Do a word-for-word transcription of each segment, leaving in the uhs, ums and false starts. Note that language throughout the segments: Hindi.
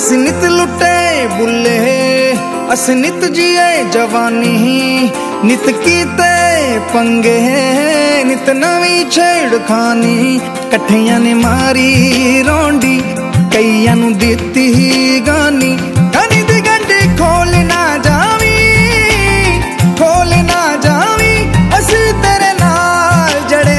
ਅਸੀਂ ਨਿਤ ਲੁੱਟੇ ਬੁੱਲੇ ਅਸੀਂ ਨਿਤ ਜੀਏ ਜਵਾਨੀ ਨਿਤ ਕੀਤੇ ਪੰਗੇ ਨਿਤ ਨਵੀਂ ਛੇੜਖਾਨੀ ਇਕੱਠਿਆਂ ਨੇ ਮਾਰੀ ਰੌਂਡੀ ਕਈਆਂ ਨੂੰ ਦਿੱਤੀ ਗਾਨੀ ਗਾਨੀ ਦੀ ਗੰਢੀ ਖੋਲ ਨਾ ਜਾਵੀ ਖੋਲ ਨਾ ਜਾਵੀ ਅਸੀਂ ਤੇਰੇ ਨਾਲ ਜੜੇ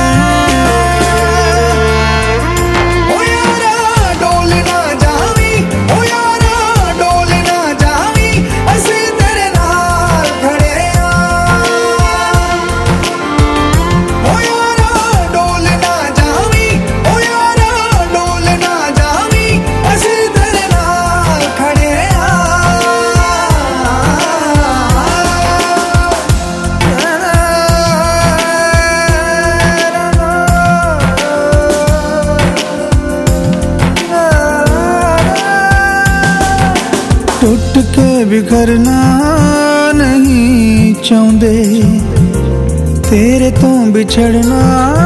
टूट के बिखरना नहीं चाहते तेरे तो बिछड़ना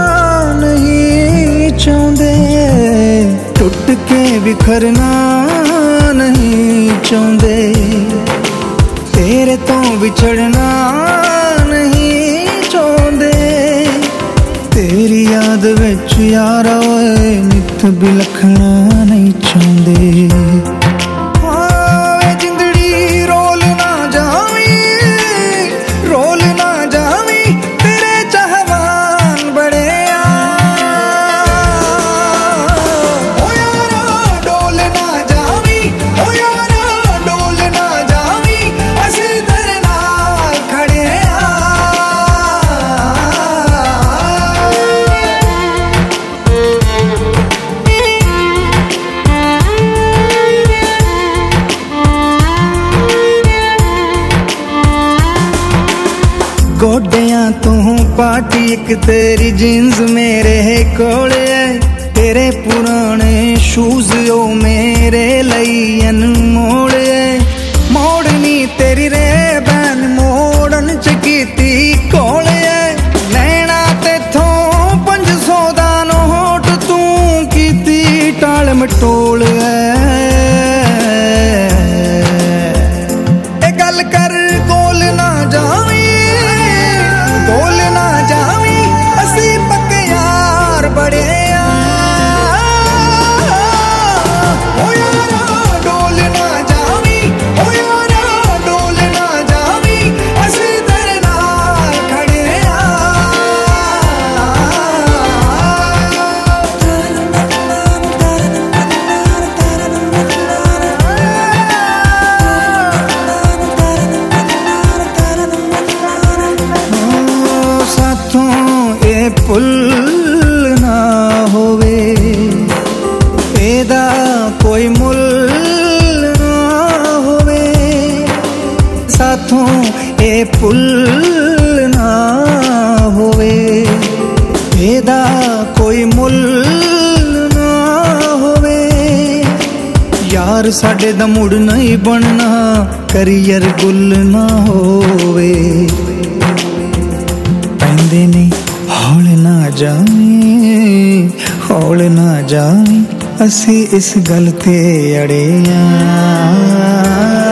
नहीं चाहते टूट के बिखरना नहीं चाहते तेरे तो बिछड़ना नहीं चाहते तेरी याद विच यार नित बिलखना नहीं चाहते गोडियां तू पार्टी एक तेरी जीन्स मेरे कोल है तेरे पुराने शूज ओ मेरे लई अनमोल है मोड़नी तेरी रे बैन मोड़न च कीती कोल है नैना तेथों पंज सौ दा नोट तू कीती टाल मटोल है ए गल कर कोल ना जावी बोल ना जावी असी पक्के यार बड़े ओ यारा डोल ना जावी ओ यारा डोल ना जावी असी तेरे नाल खड़े पुल ना होवे एदा कोई मुल ना होवे साथों ए पुल ना होवे एदा कोई मुल ना होवे यार साडे दा मुड़ नहीं बनना करियर गुल ना होवे पैंदे नहीं हौल ना जावी हौल ना जावी असी इस गल ते अड़े आ